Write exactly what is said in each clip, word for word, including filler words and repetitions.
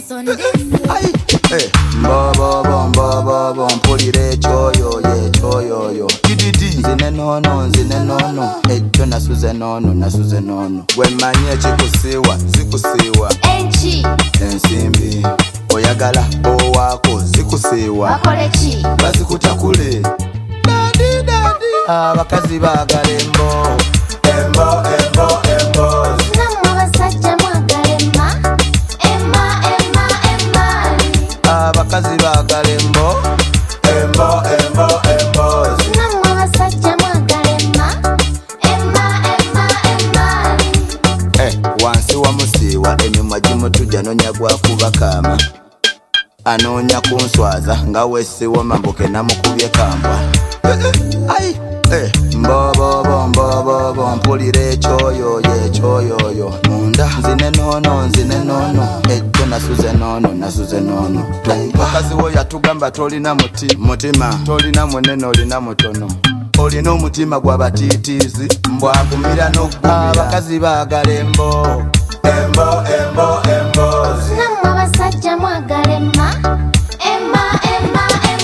on this. Aye. Hey. Bo bo bo bo bo bo mpulire choyo ye choyo yo. Kididi. Nzine nono nzine nono. Ejo nasuze nono nasuze nono. Wemanye chikusiwa zikusiwa. Enchi. Ensimbi. Oyagala owako zikusiwa. Wakolechi. Bazikutakule. Dadi dadi. Abakazi bagala embo. Embo embo embo. Namwe basajja mwagala emma. Emma emma emma. Abakazi bagala embo. Embo embo embo. Namwe basajja mwagala emma. Emma emma emma. Eh, wansi wa musiwa emimwa gimutuja nonya gwakuba kama. Anonya kunswaza nga wesiwo mambuke namukubye kambwa. Ai eh mbo bo bo mbo bo bo mpulire choyo ye choyo yo munda nzine nono nzine nono ejo nasuze nono nasuze nono wakazi wo yatugamba tolina muti mutima tolina munene olina mutono olina omutima gw'abatitiizi mbwagumira n'oggumira abakazi baagala embo embo embo embo namwe basajja mwagala emma. Emma emma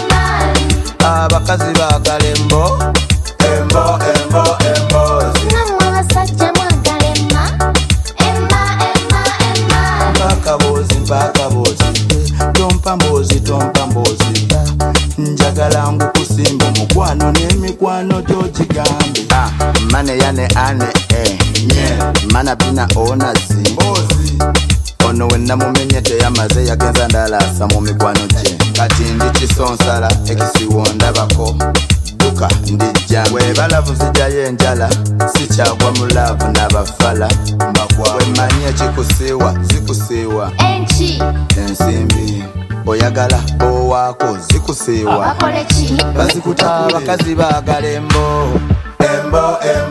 emma. abakazi baagala embo embo embo embo namwe basajja mwagala emma. Emma emma emma. mpaka bozi mpaka bozi tompa mbozi tompa mbozi njagala ngukusimba mukwano n'emikwano gyogigambe ah, mane yane ane eh, nye mana bina ona zi mbozi ono wennamumenye teyamaze yagenza ndalasa mu mikwano gye kati ndi kisonsala ekisiwo ndabako duka ndijja webalavu zijayo enjala sikyagwa mu laavu n'abafala wemanye kikusiiwa zikusiiwa Enchi. ensimbi oyagala owako zikusiiwa Wakolechi. bazikuta abakazi baagala embo embo embo